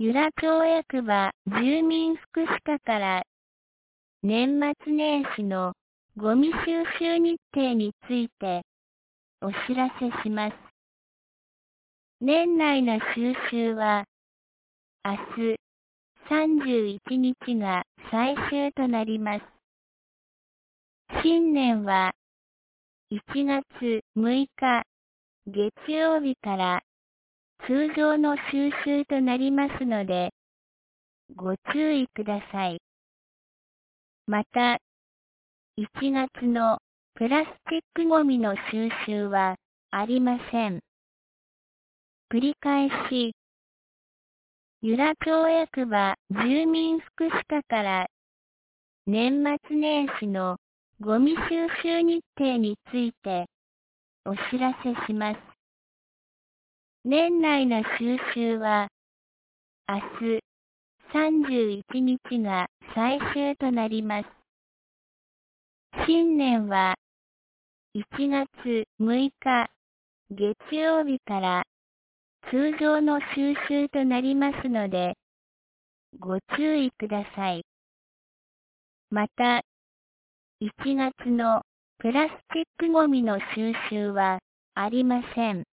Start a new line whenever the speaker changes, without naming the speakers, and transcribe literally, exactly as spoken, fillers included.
由良町役場住民福祉課から年末年始のゴミ収集日程についてお知らせします。年内の収集は明日さんじゅういちにちが最終となります。新年はいちがつむいか月曜日から通常の収集となりますのでご注意ください。また、いちがつのプラスチックごみの収集はありません。繰り返し、由良町役場住民福祉課から年末年始のゴミ収集日程についてお知らせします。年内の収集は明日さんじゅういちにちが最終となります。新年はいちがつむいか月曜日から通常の収集となりますのでご注意ください。また、いちがつのプラスチックごみの収集はありません。